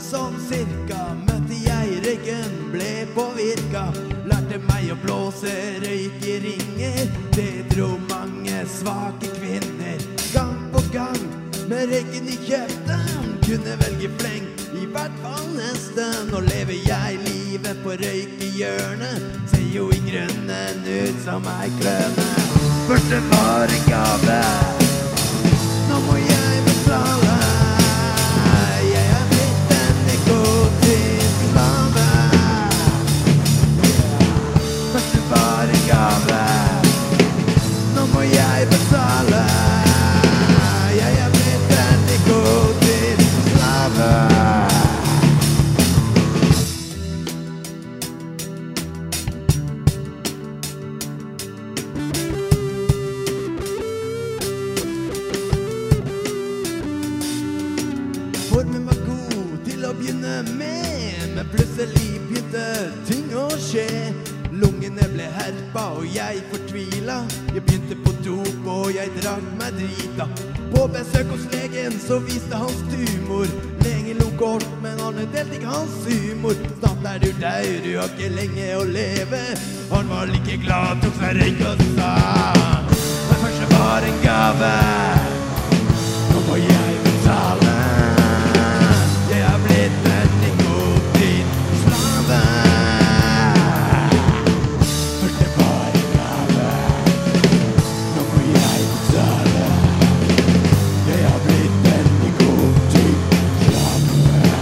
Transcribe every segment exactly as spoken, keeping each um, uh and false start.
sånn cirka møtte jeg røyken, ble påvirka. Lærte meg å blåse røyk i ringer. Det dro mange svake kvinner. Gang på gang med røyken i kjeften, kunne velge fleng, i hvert fall nesten. Nå lever jeg livet på røykehjørnet, ser jo i grunnen ut som ei kløne. Første var en gave, nå må jeg betale. Jeg er blitt en nikotinslave. Første var en gave, nå må jeg betale. Jeg er blitt en nikotinslave. Formen var god til å begynne med, men plutselig begynte ting å skje. Lungene ble herpa og jeg fortvila. Jeg begynte på dop og jeg drakk meg drita. På besøk hos legen så viste hans tumor. Legen lo kort, men han delte ikke hans humor. Snart er du dau, du har ikke lenge å leve. Han var like glad, tok seg røyk og sa: men første var en gave, nå må jeg betale. Jeg har blitt en nikotinslave. Første var en gave, nå må jeg betale. Jeg har blitt en nikotinslave.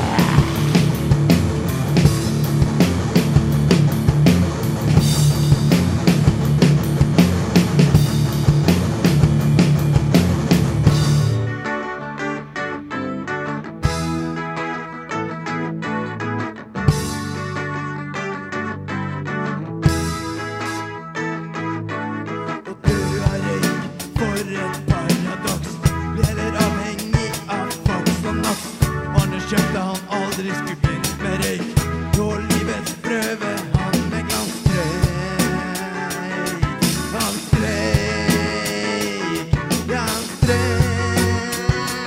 Kjøpte han aldri skulle begynt med røyk. På livets prøve han med glansstreik. Han streik, ja han streik.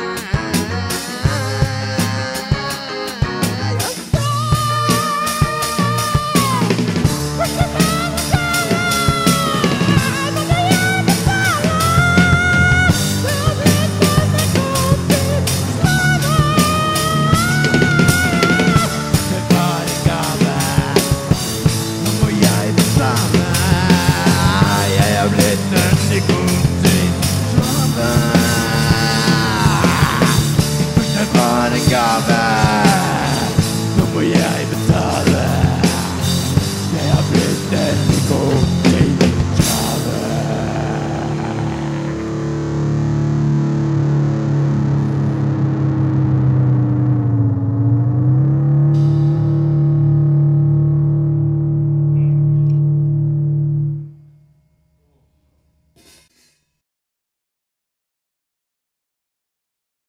Han streik.